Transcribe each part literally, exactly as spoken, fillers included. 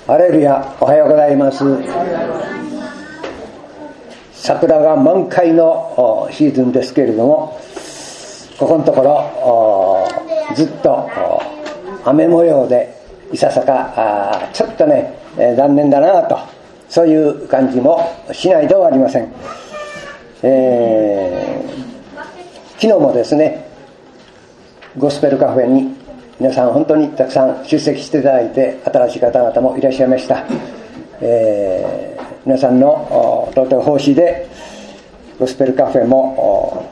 ハレルヤ、おはようございます。桜が満開のシーズンですけれども、ここのところずっと雨模様でいささかちょっとね残念だなと、そういう感じもしないではありません。えー、昨日もですね、ゴスペルカフェに皆さん本当にたくさん出席していただいて、新しい方々もいらっしゃいました。えー、皆さんの尊い奉仕でゴスペルカフェも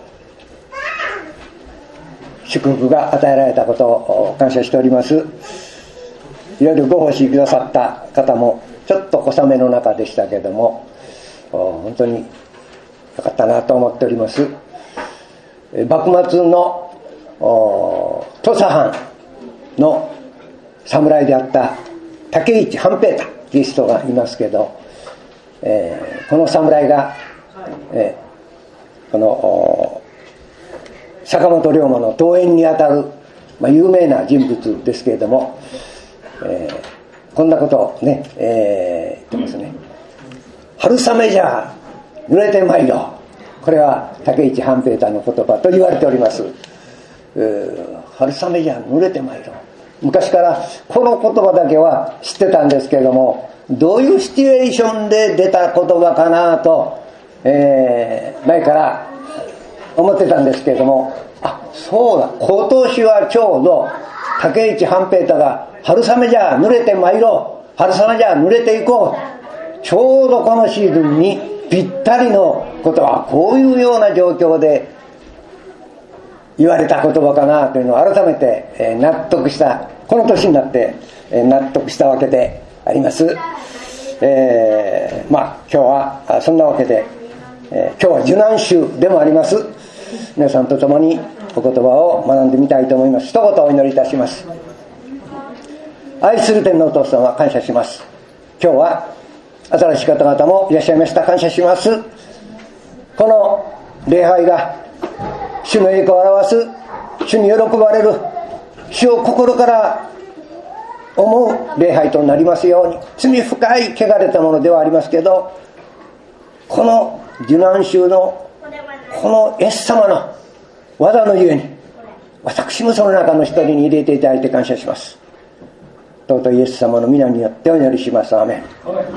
祝福が与えられたことを感謝しております。いろいろご奉仕くださった方もちょっと小雨の中でしたけれども、本当に良かったなと思っております。幕末の土佐藩の侍であった竹市半平太という人がいますけど、えー、この侍が、えー、この坂本龍馬の遠縁にあたる、まあ、有名な人物ですけれども、えー、こんなことをね、えー、言ってますね。春雨じゃ濡れてまいろ。これは竹市半平太の言葉と言われております。春雨じゃ濡れてまいろ。昔からこの言葉だけは知ってたんですけれども、どういうシチュエーションで出た言葉かなと、えー、前から思ってたんですけれども、あ、そうだ、今年はちょうど竹市半平太が春雨じゃ濡れてまいろ、春雨じゃ濡れていこう、ちょうどこのシーズンにぴったりのことはこういうような状況で言われた言葉かなというのを改めて納得した、この年になって納得したわけであります。えー、まあ今日はそんなわけで、えー、今日は受難週でもあります。皆さんと共にお言葉を学んでみたいと思います。一言お祈りいたします。愛する天のお父様、感謝します。今日は新しい方々もいらっしゃいました。感謝します。この礼拝が主の栄光を表す、主に喜ばれる、主を心から思う礼拝となりますように。罪深い汚れたものではありますけど、この受難週のこのイエス様の技のゆえに、私もその中の一人に入れていただいて感謝します。尊いイエス様の皆によってお祈りします。アーメン。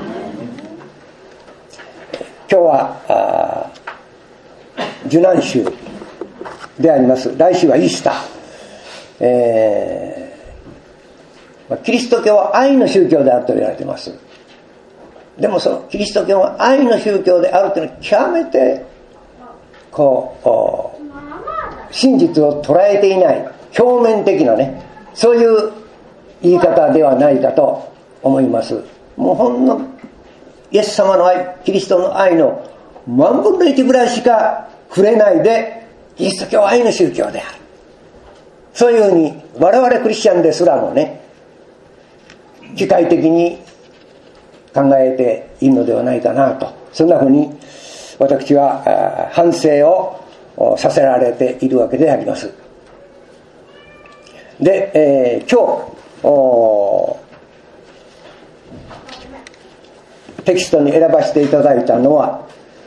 今日は受難週であります。来週はイースター。えー、キリスト教は愛の宗教であると言われています。でもそのキリスト教は愛の宗教であるというのは極めてこう真実を捉えていない表面的なね、そういう言い方ではないかと思います。もうほんのイエス様の愛、キリストの愛の万分の一ぐらいしか触れないで、キリスト教は愛の宗教である、そういうふうに我々クリスチャンですらもね、機械的に考えているのではないかなと、そんなふうに私は反省をさせられているわけであります。で、えー、今日テキストに選ばせていただいたのは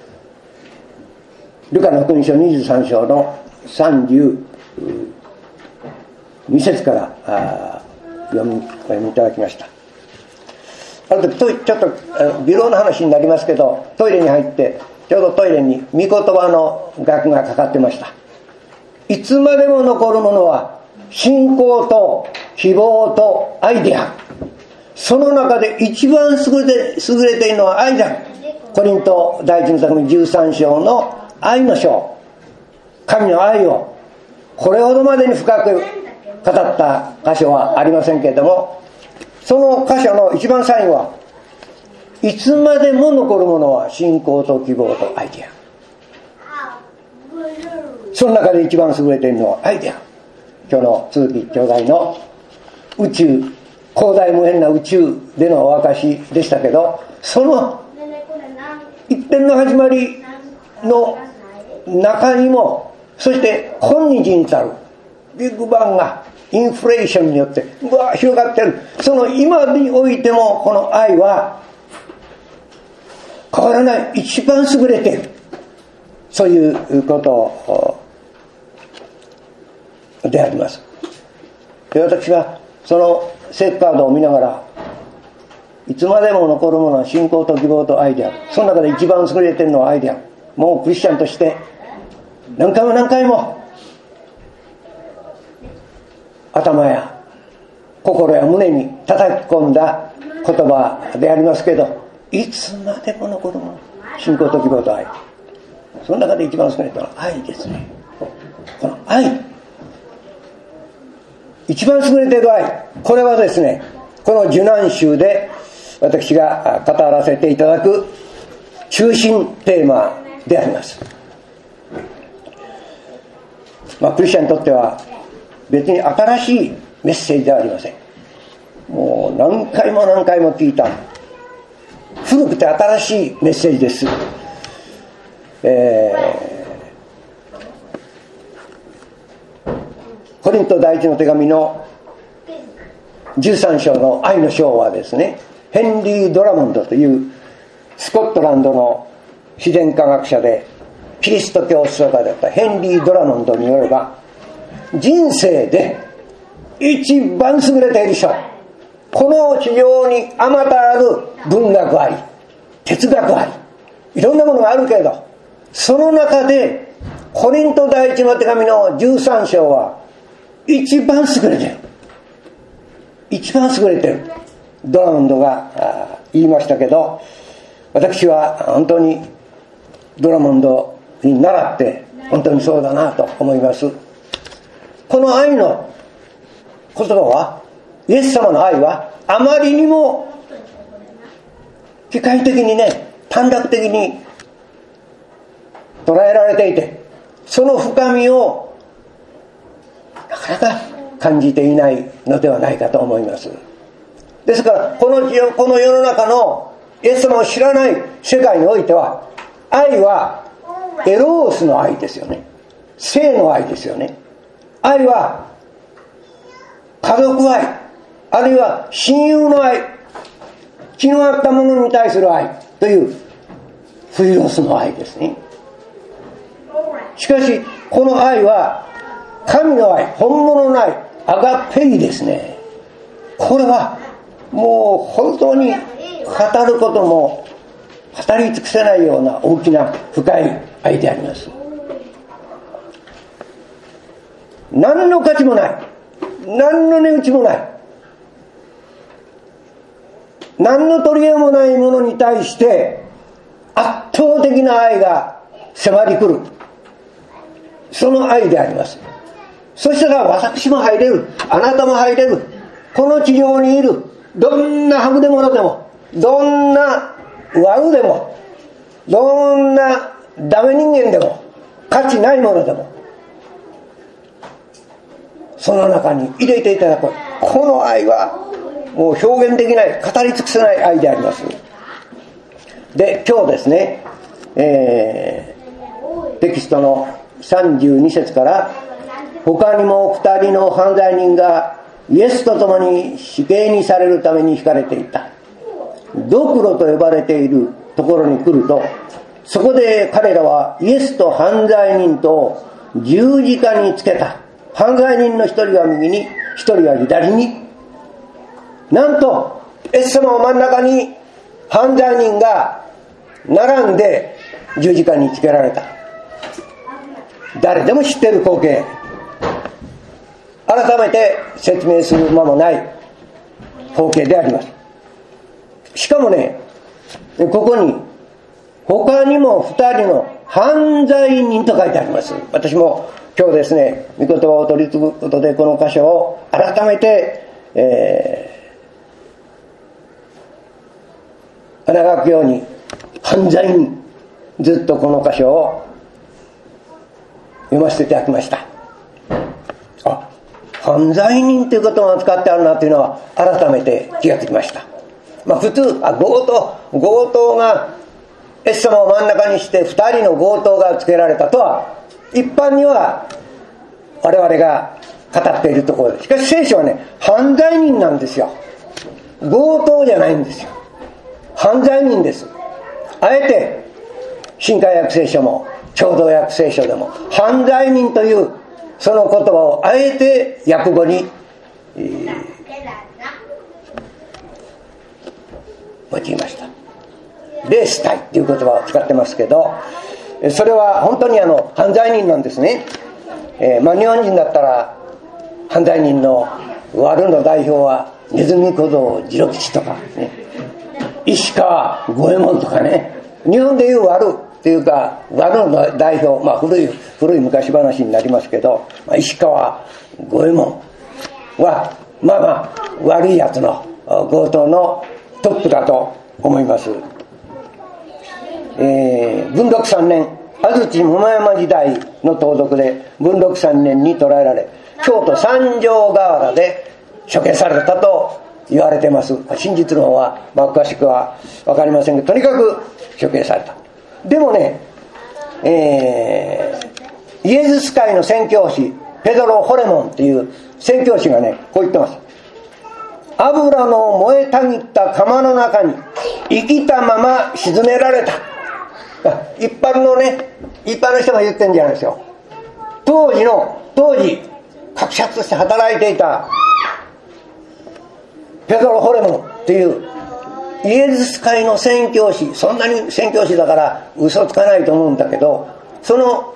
ルカの福音書にじゅうさん章のさんじゅうに節から読み、読みいただきました。ある時ちょっと微量な話になりますけど、トイレに入ってちょうどトイレに御言葉の額がかかってました。いつまでも残るものは信仰と希望と愛である。その中で一番優れて、優れているのは愛だ。コリント第一の手紙じゅうさん章の愛の章、神の愛をこれほどまでに深く語った箇所はありませんけれども、その箇所の一番最後は、いつまでも残るものは信仰と希望と愛である。その中で一番優れているのは愛である。今日の鈴木兄弟の宇宙、広大無辺な宇宙でのお証でしたけど、その一点の始まりの中にも、そして今日に至るビッグバンがインフレーションによってうわ広がってる。その今においてもこの愛は変わらない、一番優れている、そういうことであります。で、私はその聖句カードを見ながら、いつまでも残るものは信仰と希望と愛である、その中で一番優れているのは愛である。もうクリスチャンとして何回も何回も頭や心や胸に叩き込んだ言葉でありますけど、いつまでも残るもの、信仰と希望と愛、その中で一番優れたのは愛ですね。この愛、一番優れている愛、これはですね、この受難集で私が語らせていただく中心テーマであります。まあクリスチャンにとっては別に新しいメッセージではありません。もう何回も何回も聞いた古くて新しいメッセージです。えー、コリント第一の手紙のじゅうさん章の愛の章はですね、ヘンリー・ドラモンドというスコットランドの自然科学者でキリスト教思想家だったヘンリー・ドラモンドによれば、人生で一番優れている人、この地上にあまたある文学あり哲学ありいろんなものがあるけれど、その中でコリント第一の手紙のじゅうさん章は一番優れている、一番優れているドラモンドが言いましたけど、私は本当にドラモンドに倣って本当にそうだなと思います。この愛の言葉は、イエス様の愛はあまりにも機械的にね、短絡的に捉えられていて、その深みをなかなか感じていないのではないかと思います。ですからこのこの世の中のイエス様を知らない世界においては、愛はエロースの愛ですよね、性の愛ですよね。愛は家族愛、あるいは親友の愛、気の合ったものに対する愛というフィロスの愛ですね。しかしこの愛は神の愛、本物の愛、アガペイですね。これはもう本当に語ることも語り尽くせないような大きな深い愛であります。何の価値もない、何の値打ちもない、何の取り柄もないものに対して圧倒的な愛が迫り来る、その愛であります。そしたら私も入れる、あなたも入れる、この地上にいるどんなはぐれ者でも、どんな悪でも、どんなダメ人間でも、価値ないものでも、その中に入れていただく、この愛はもう表現できない、語り尽くせない愛であります。で、今日ですね、えー、テキストのさんじゅうに節から、他にもふたりの犯罪人がイエスと共に死刑にされるために引かれていた。ドクロと呼ばれているところに来ると、そこで彼らはイエスと犯罪人と十字架につけた。犯罪人の一人は右に、一人は左に。なんとイエス様の真ん中に犯罪人が並んで十字架につけられた。誰でも知っている光景、改めて説明する間もない光景であります。しかもね、ここに他にもふたりの犯罪人と書いてあります。私も今日ですね、御言葉を取り継ぐことでこの箇所を改めて、えー、穴書くように犯罪人、ずっとこの箇所を読ませていただきました。あ、犯罪人という言葉を使ってあるなというのは改めて気がつきました。まあ普通、あ、強盗、強盗がイエス様を真ん中にしてふたりの強盗がつけられたとは一般には我々が語っているところで、しかし聖書はね、犯罪人なんですよ。強盗じゃないんですよ。犯罪人です。あえて新海訳聖書も共同訳聖書でも犯罪人というその言葉をあえて訳語に、えー、用いました。霊死体っていう言葉を使ってますけど、それは本当にあの犯罪人なんですね。えー、まあ日本人だったら犯罪人の悪の代表はネズミ小僧次郎吉とかね、石川五右衛門とかね、日本でいう悪っていうか悪の代表、まあ古い古い昔話になりますけど、まあ、石川五右衛門はまあまあ悪いやつの強盗のトップだと思います。えー、文禄さんねん安土桃山時代の盗賊で文禄さんねんに捕らえられ、京都三条河原で処刑されたと言われています。真実の方は、まあ、詳しくは分かりませんが、とにかく処刑された。でもね、えー、イエズス会の宣教師ペドロ・ホレモンっていう宣教師がね、こう言ってます。油の燃えたぎった釜の中に生きたまま沈められた。一般のね、一般の人が言ってんじゃないですよ。当時の当時学者として働いていたペドロ・ホレモンっていうイエズス会の宣教師、そんなに宣教師だから嘘つかないと思うんだけど、その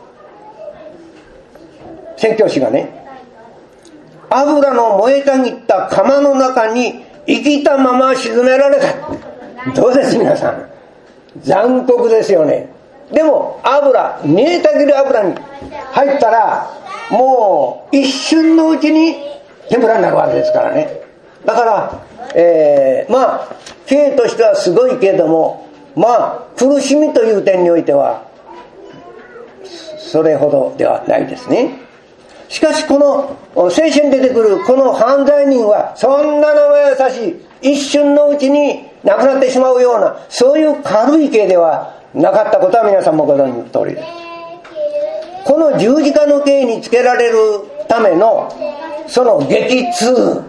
宣教師がね、油の燃えたぎった釜の中に生きたまま沈められた。どうです皆さん、残酷ですよね。でも油、煮えたぎる油に入ったらもう一瞬のうちに天ぷらになるわけですからね。だから、えー、まあ刑としてはすごいけれども、まあ苦しみという点においてはそれほどではないですね。しかしこの聖書に出てくるこの犯罪人はそんな生優しい一瞬のうちに亡くなってしまうような、そういう軽い刑ではなかったことは皆さんもご存知の通りです。この十字架の刑につけられるためのその激痛、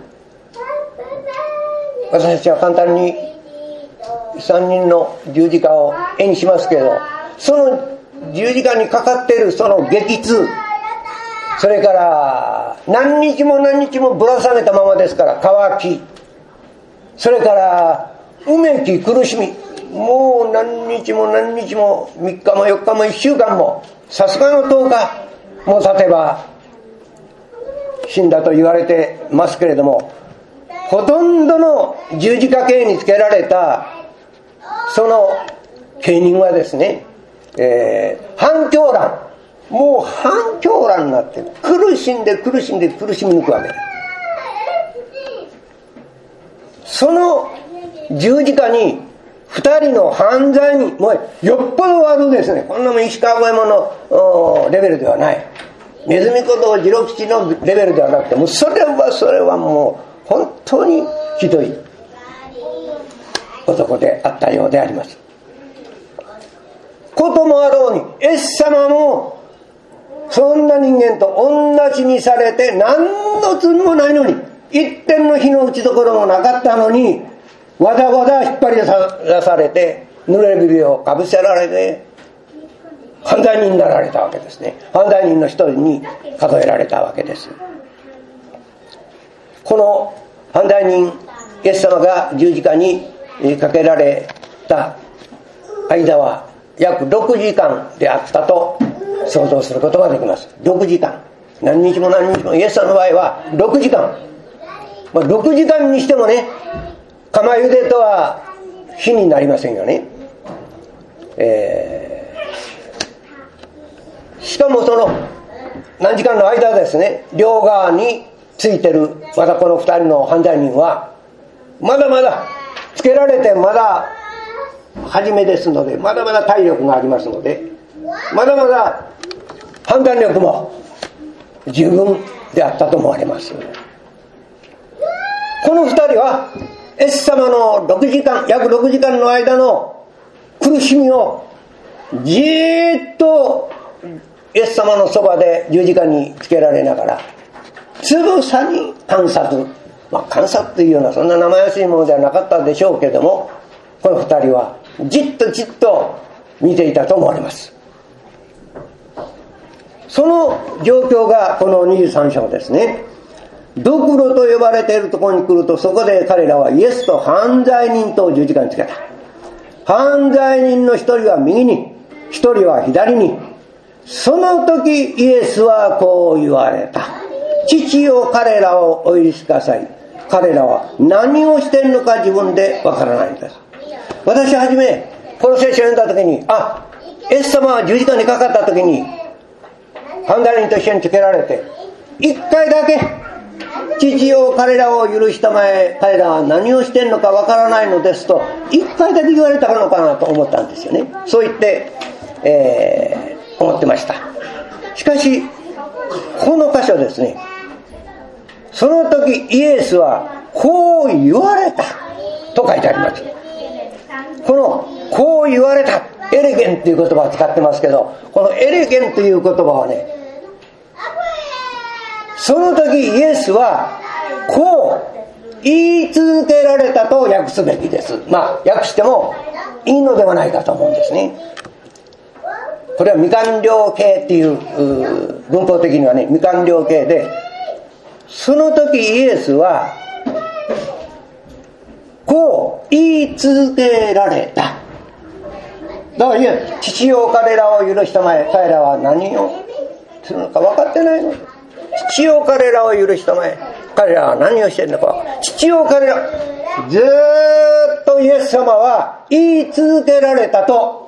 私たちは簡単にさんにんの十字架を絵にしますけど、その十字架にかかっているその激痛、それから何日も何日もぶら下げたままですから渇き、それからうめき苦しみ、もう何日も何日もみっかもよっかもいっしゅうかんも、さすがのとおかも経てば死んだと言われてますけれども、ほとんどの十字架刑につけられたその刑人はですね、えー、半狂乱、もう半狂乱になって苦しんで苦しんで苦しみ抜くわけです。その十字架に二人の犯罪人、もうよっぽど悪ですね。こんなもん石川五右衛門のレベルではない、ネズミ小僧次郎吉のレベルではなくて、もうそれはそれはもう本当にひどい男であったようであります。こともあろうにイエス様もそんな人間と同じにされて、何の罪もないのに、一点の火の打ちどころもなかったのに、わざわざ引っ張り出されて濡れ衣をかぶせられて犯罪人になられたわけですね。犯罪人の一人に数えられたわけです。この犯罪人イエス様が十字架にかけられた間は約ろくじかんであったと想像することができます。ろくじかん、何日も何日も、イエス様の場合はろくじかん、まあ、ろくじかんにしてもね、釜茹でとは火になりませんよね。えー、しかもその何時間の間ですね、両側についてるまだこのふたりの犯罪人はまだまだつけられて、まだ初めですので、まだまだ体力がありますので、まだまだ判断力も十分であったと思われます。このふたりはイエス様のろくじかん、約ろくじかんの間の苦しみをじーっとイエス様のそばで十字架につけられながらつぶさに観察、まあ、観察というようなそんな生易しいものではなかったでしょうけども、この二人はじっとじっと見ていたと思われます。その状況がこのにじゅうさん章ですね。ドクロと呼ばれているところに来ると、そこで彼らはイエスと犯罪人と十字架につけた。犯罪人の一人は右に、一人は左に。その時イエスはこう言われた。父よ、彼らをお許しください。彼らは何をしているのか自分でわからないんです。私はじめこの聖書を読んだ時に、あ、イエス様は十字架にかかった時に犯罪人と一緒につけられて、一回だけ父よ、彼らを許したまえ、彼らは何をしているのかわからないのですと一回だけ言われたのかなと思ったんですよね。そう言って、えー、思ってました。しかしこの箇所ですね、その時イエスはこう言われたと書いてあります。このこう言われた、エレゲンという言葉を使ってますけど、このエレゲンという言葉はね、その時イエスはこう言い続けられたと訳すべきです。まあ訳してもいいのではないかと思うんですね。これは未完了形っていう、う文法的にはね未完了形で、その時イエスはこう言い続けられた。だからいや、父よ、彼らを許したまえ、彼らは何をするのか分かってないの。父よ、彼らを許したまえ、彼らは何をしているのか分かってない。父よ、彼ら、ずーっとイエス様は言い続けられたと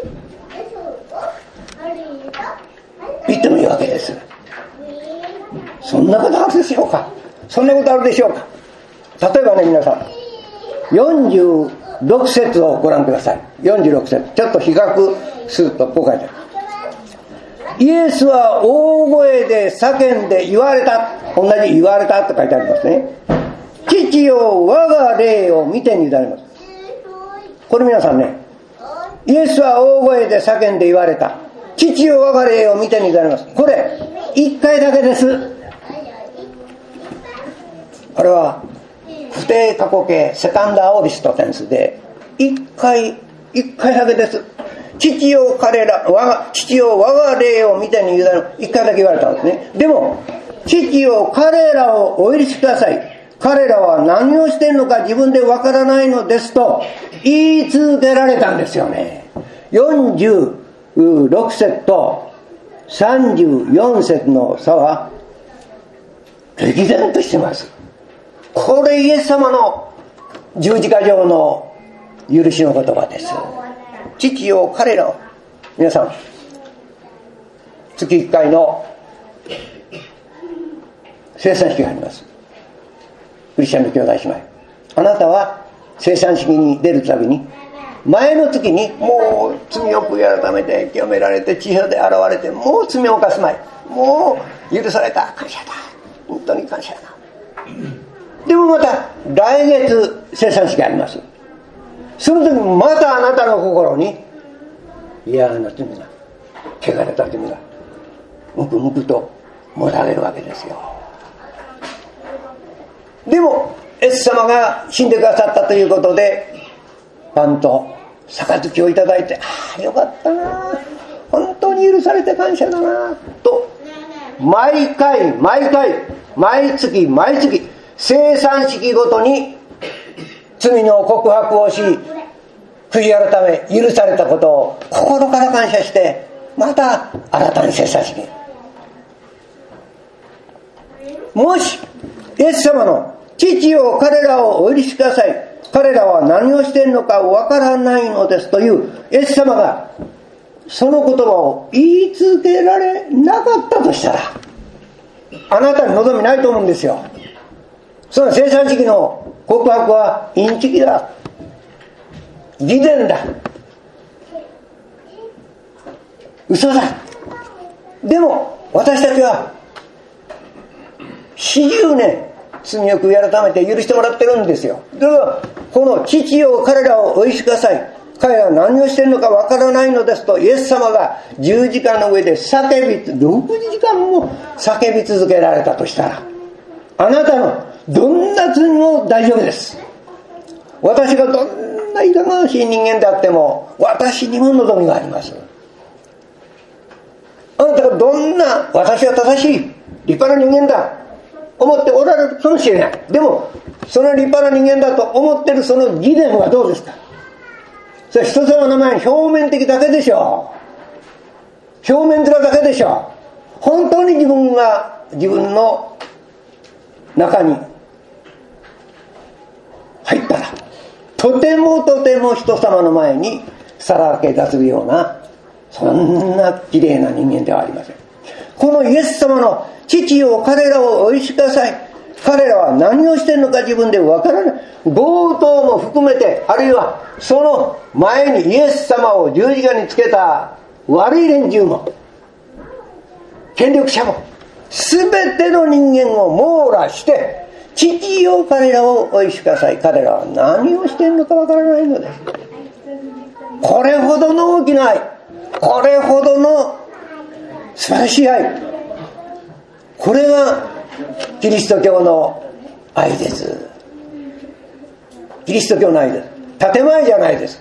言ってもいいわけです。そんなことあるでしょうか。そんなことあるでしょうか。例えばね、皆さんよんじゅうろく節をご覧ください。よんじゅうろく節、ちょっと比較するとこう書いてある。イエスは大声で叫んで言われた、同じ言われたと書いてありますね。父よ、我が霊を見てになります。これ皆さんね、イエスは大声で叫んで言われた、父よ、我が霊を見てになります。これ一回だけです。これは不定過去形セカンドアオリストテンスで一回一回だけです。父よ、彼ら我が父よ、我が霊を見てに委ねる、一回だけ言われたんですね。でも父よ、彼らをお許しください、彼らは何をしているのか自分でわからないのですと言い続けられたんですよね。よんじゅうろく節とさんじゅうよん節の差は歴然としてます。これイエス様の十字架上の許しの言葉です。父よ、彼らを、皆さん月いっかいの生産式があります。クリスチャンの兄弟姉妹、あなたは生産式に出るたびに前の月にもう罪を悔い改めて清められて地上で現れて、もう罪を犯すまい、もう許された、感謝だ、本当に感謝だ。でもまた来月生産式があります。その時またあなたの心に嫌な罪が、汚れた罪がむくむくともたれるわけですよ。でもイエス様が死んでくださったということでパンと杯をいただいて、ああよかったな、本当に許されて感謝だなと毎回毎回毎月毎月生産式ごとに罪の告白をし、悔い改め許されたことを心から感謝して、また新たに生産式。もしイエス様の父よ、彼らをお許しください、彼らは何をしているのかわからないのですというイエス様がその言葉を言い続けられなかったとしたら、あなたに望みないと思うんですよ。その生産式の告白はインチキだ、偽善だ、嘘だ。でも私たちはよんじゅうねん罪を悔い改めて許してもらってるんですよ。だからこの父よ、彼らをお許しください、彼らは何をしているのかわからないのですとイエス様が十字架の上で叫びろくじかんも叫び続けられたとしたら、 あなたのどんな罪も大丈夫です。私がどんないかがわしい人間であっても私にも望みがあります。あなたがどんな私は正しい立派な人間だ思っておられるかもしれない。でもその立派な人間だと思ってるその疑念はどうですか。それは人様の前に表面的だけでしょう。表面的だけでしょう。本当に自分が自分の中に入ったらとてもとても人様の前にさらけ出すようなそんな綺麗な人間ではありません。このイエス様の父よ彼らをお許しください。彼らは何をしているのか自分でわからない。強盗も含めて、あるいはその前にイエス様を十字架につけた悪い連中も権力者も全ての人間を網羅して父よ彼らをお許しください。彼らは何をしているのかわからないのです。これほどの大きな愛、これほどの素晴らしい愛、これがキリスト教の愛です。キリスト教の愛です。建前じゃないです。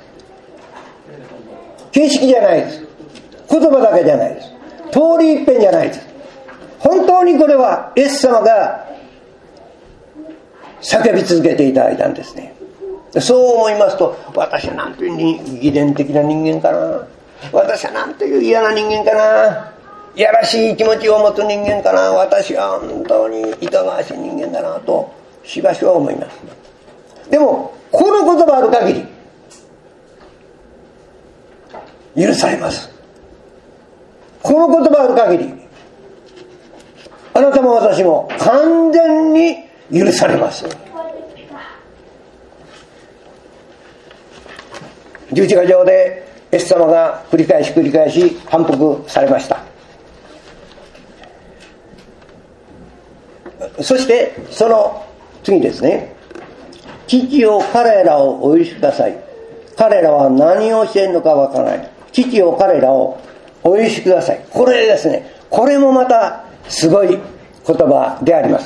形式じゃないです。言葉だけじゃないです。通り一遍じゃないです。本当にこれはイエス様が叫び続けていただいたんですね。そう思いますと、私はなんという偽善的な人間かな、私はなんという嫌な人間かな、いやらしい気持ちを持つ人間かな、私は本当にいかがわしい人間だなとしばしば思います。でもこの言葉ある限り許されます。この言葉ある限りあなたも私も完全に許されます。十字架上でイエス様が繰り返し繰り返し反復されました。そしてその次ですね、父よ彼らをお許しください。彼らは何をしているのかわからない。父よ彼らをお許しください。これですね、これもまたすごい言葉であります。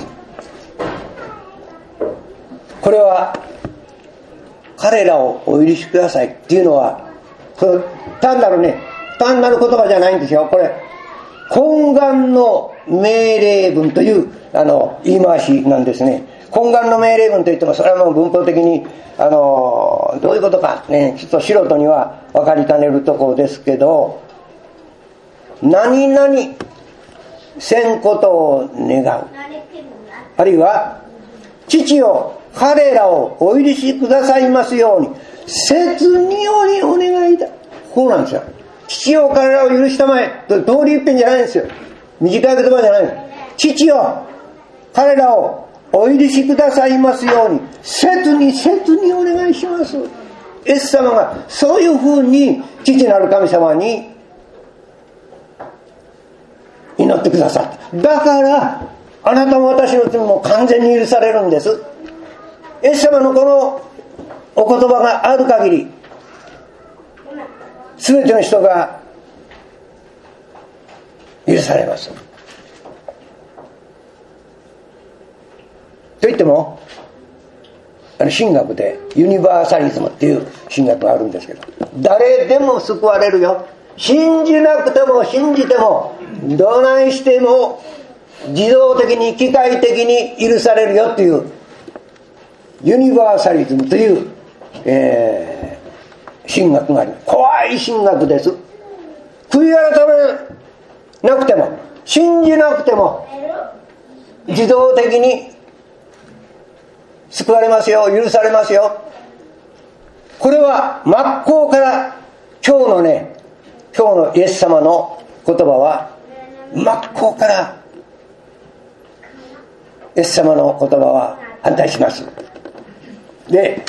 これは彼らをお許しくださいっていうのはこれ単なるね単なる言葉じゃないんですよ。これ懇願の命令文というあの言い回しなんですね。懇願の命令文といってもそれはもう文法的にあのどういうことかね、ちょっと素人には分かりかねるところですけど、何々せんことを願う、あるいは父よ彼らをお許しくださいますように切にお願いだ。こうなんですよ。父よ彼らを許したまえ、通り一遍じゃないんですよ。短い言葉じゃない。父よ彼らをお許しくださいますように切に切にお願いします。イエス様がそういうふうに父なる神様に祈ってくださった。だからあなたも私の罪も完全に許されるんです。イエス様のこのお言葉がある限り全ての人が許されます。といってもあの神学でユニバーサリズムっていう神学があるんですけど、誰でも救われるよ、信じなくても信じてもどないしても自動的に機械的に許されるよっていうユニバーサリズムという、えー、神学があります。怖い神学です。悔い改めなくても信じなくても自動的に救われますよ、許されますよ。これは真っ向から今日のね今日のイエス様の言葉は真っ向からイエス様の言葉は反対します。で、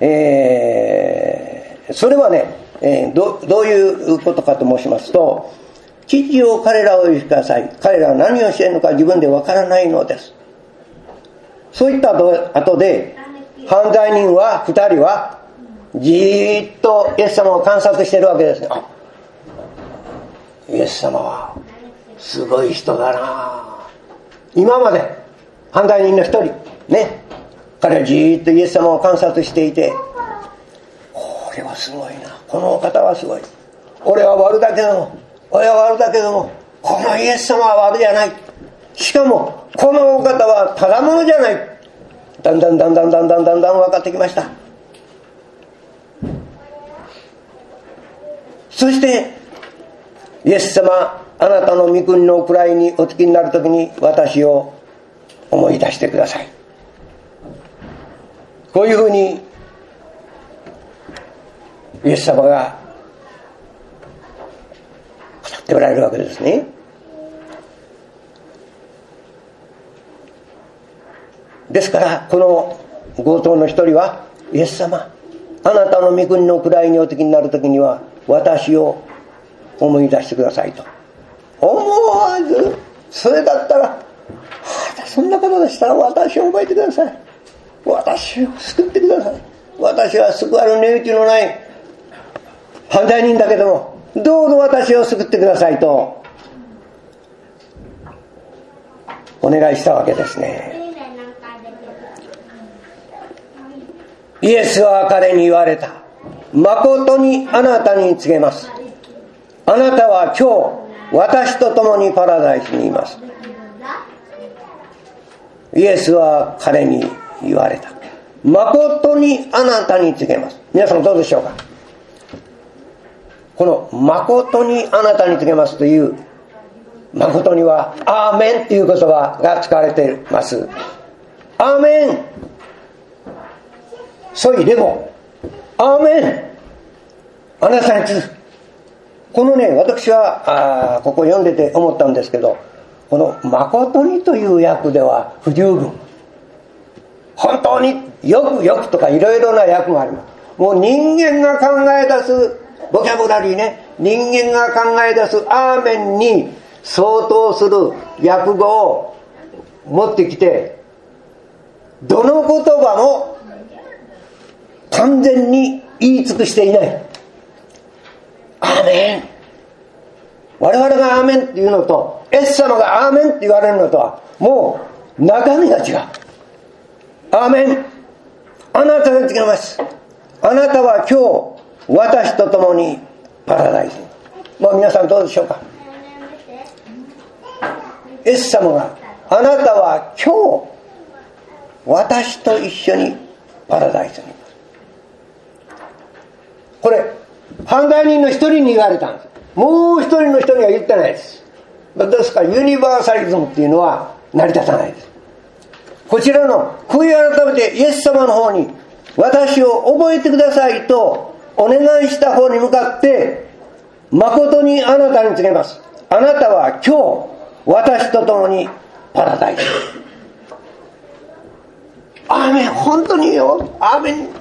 えー、それはね、えー、ど, どういうことかと申しますと、父よ彼らをお許しください。彼らは何をしているのか自分でわからないのです。そういった後で犯罪人は二人はじーっとイエス様を観察しているわけですね。あ、イエス様はすごい人だな、今まで犯罪人の一人ね、彼はじーっとイエス様を観察していて、これはすごいな、このお方はすごい、俺は悪だけども俺は悪だけどもこのイエス様は悪じゃない、しかもこのお方はただものじゃない、だんだんだんだんだんだんだんだん分かってきました。そしてイエス様、あなたの御国の位にお着きになるときに私を思い出してください。こういうふうにイエス様が語っておられるわけですね。ですからこの強盗の一人は、イエス様、あなたの御国の位にお着きになるときには私を思い出してくださいと。思わず、それだったら、はあ、そんな方でしたら私を覚えてください、私を救ってください、私は救われる値打ちのない犯罪人だけどもどうぞ私を救ってくださいとお願いしたわけですね。イエスは彼に言われた。誠にあなたに告げます。あなたは今日私と共にパラダイスにいます。イエスは彼に言われた。誠にあなたに告げます。皆さんどうでしょうか。この誠にあなたに告げますという誠にはアーメンという言葉が使われています。アーメン、そいでもアーメン、あなたに続く。このね、私はあここ読んでて思ったんですけど、この誠にという訳では不十分。本当によくよくとかいろいろな訳があります。もう人間が考え出すボキャブラリーね、人間が考え出すアーメンに相当する訳語を持ってきて、どの言葉も完全に言い尽くしていない。アーメン、我々がアーメンっていうのとイエス様がアーメンって言われるのとはもう中身が違う。アーメン、あなたが告げます。あなたは今日私と共にパラダイスに。もう皆さんどうでしょうか。イエス様があなたは今日私と一緒にパラダイスに。これ犯罪人の一人に言われたんです。もう一人の人には言ってないです。ですからユニバーサリズムっていうのは成り立たないです。こちらの悔い改めてイエス様の方に私を覚えてくださいとお願いした方に向かって、誠にあなたに告げます。あなたは今日私と共にパラダイス。アーメン、本当によ、アーメン、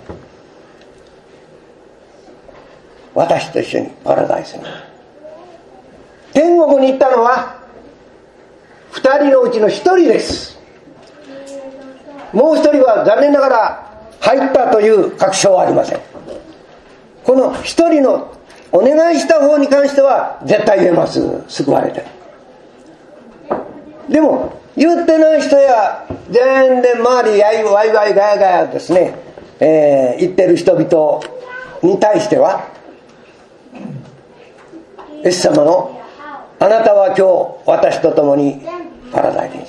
私と一緒にパラダイスに。天国に行ったのは二人のうちの一人です。もう一人は残念ながら入ったという確証はありません。この一人のお願いした方に関しては絶対言えます。救われて。でも言ってない人や全然周りやいワイワイガヤガヤですね、えー、言ってる人々に対しては、イエス様のあなたは今日私と共にパラダイスに。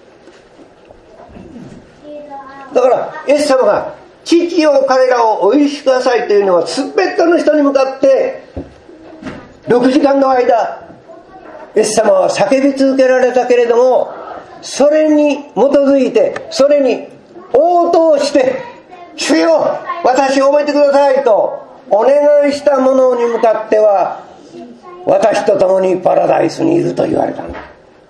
だからイエス様が父よ彼らをお許しくださいというのは全ての人に向かってろくじかんの間イエス様は叫び続けられたけれども、それに基づいてそれに応答して主よ私を覚えてくださいとお願いした者に向かっては私と共にパラダイスにいると言われたんだ。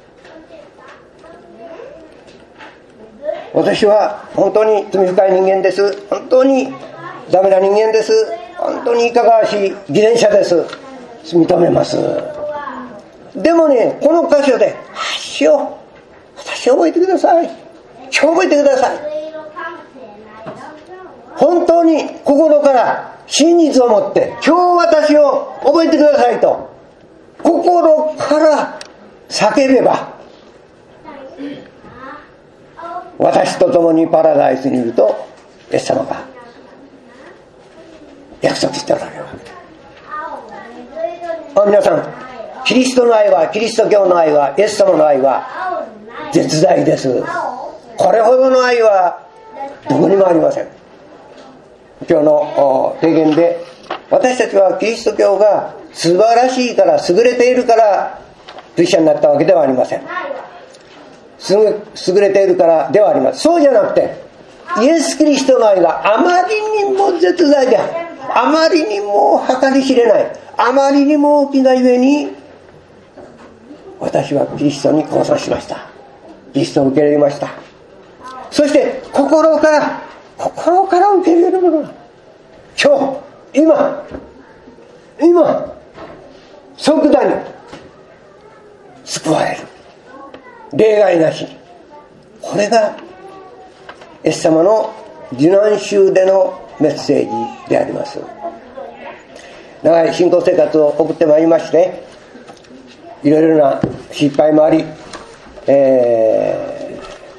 私は本当に罪深い人間です。本当にダメな人間です。本当にいかがわしい偽善者です。認めます。でもね、この箇所で主よ私を覚えてください、今日覚えてください、本当に心から真実を持って今日私を覚えてくださいと心から叫べば、 私と共にパラダイスにいるとイエス様が約束しておられるわけです。あ、皆さん、キリストの愛は、キリスト教の愛は、イエス様の愛は絶大です。これほどの愛はどこにもありません。今日の提言で、私たちはキリスト教が素晴らしいから、優れているからクリスチャンになったわけではありません。優れているからではありません。そうじゃなくて、イエス・キリストの愛があまりにも絶大である、あまりにも計り知れない、あまりにも大きなゆえに、私はキリストに交渉しました。キリストを受け入れました。そして心から心から受け入れるものが今日今今即座に救われる、例外なしに。これがイエス様の受難週でのメッセージであります。長い信仰生活を送ってまいりまして、いろいろな失敗もあり、え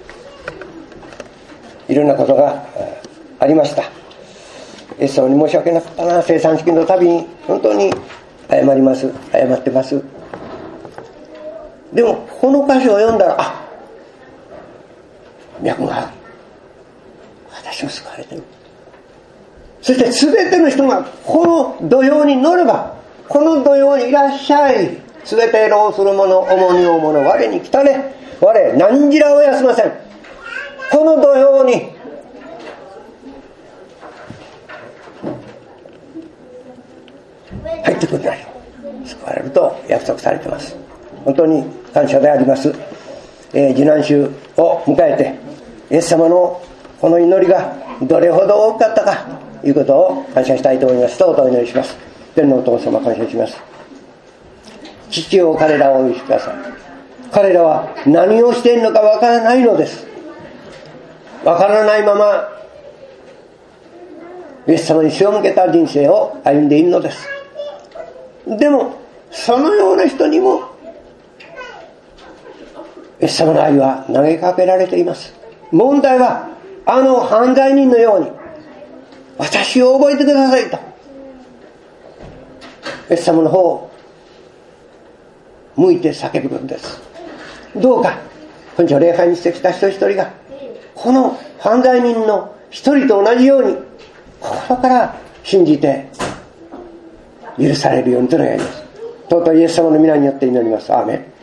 ー、いろんなことがありました。イエス様に申し訳なかったな、生産式のたびに本当に謝ります、謝ってます。でもこの歌詞を読んだら、あ、脈がある、私も救われてる。そして全ての人がこの土俵に乗れば、この土俵にいらっしゃい、全て労する者、重荷を者、我に来たれ、我何時らを休ません。この土俵に入ってくるなり救われると約束されています。本当に感謝であります。えー、受難週を迎えて、イエス様のこの祈りがどれほど大きかったかということを感謝したいと思います。どうぞお祈りします。天のお父様、感謝します。父よ、彼らをお許しください。彼らは何をしているのかわからないのです。わからないままイエス様に背を向けた人生を歩んでいるのです。でもそのような人にもイエス様の愛は投げかけられています。問題はあの犯罪人のように、私を覚えてくださいとイエス様の方を向いて叫ぶことです。どうか本日礼拝にしてきた人一人がこの犯罪人の一人と同じように心から信じて許されるようにと願います。尊いイエス様の皆によって祈ります。アーメン。